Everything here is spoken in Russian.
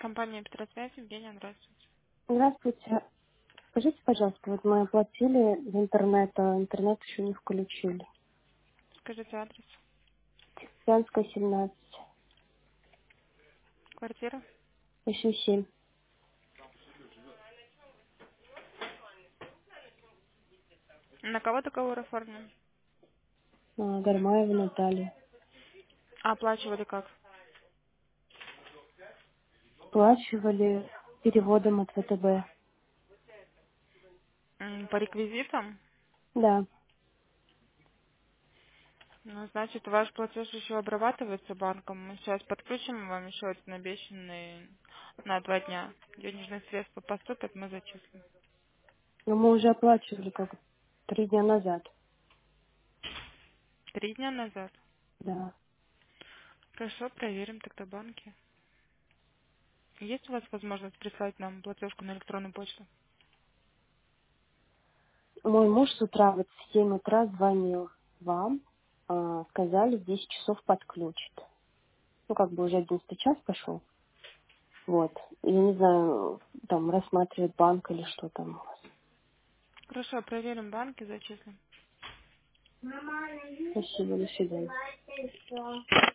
Компания Петросвязь, Евгения, здравствуйте. Здравствуйте. Скажите, пожалуйста, вот мы оплатили в интернет, а интернет еще не включили. Скажите адрес. Пянская, 17, Квартира. 87. На кого договор оформлен? Гармаева Наталья. А оплачивали как? Сплачивали переводом от ВТБ. По реквизитам? Да. Ну, значит, ваш платеж еще обрабатывается банком. Мы сейчас подключим вам еще один обещанный на 2 дня. Денежные средства поступят, мы зачислим. Но мы уже оплачивали как 3 дня назад. 3 дня назад. Да. Хорошо, проверим тогда банки. Есть у вас возможность прислать нам платежку на электронную почту? Мой муж с утра, вот в 7 утра звонил вам. Сказали, в 10 часов подключит. Ну, как бы уже 11 час пошел. Вот. Я не знаю, там рассматривает банк или что там у вас. Хорошо, проверим банки, зачислим. Спасибо, до свидания.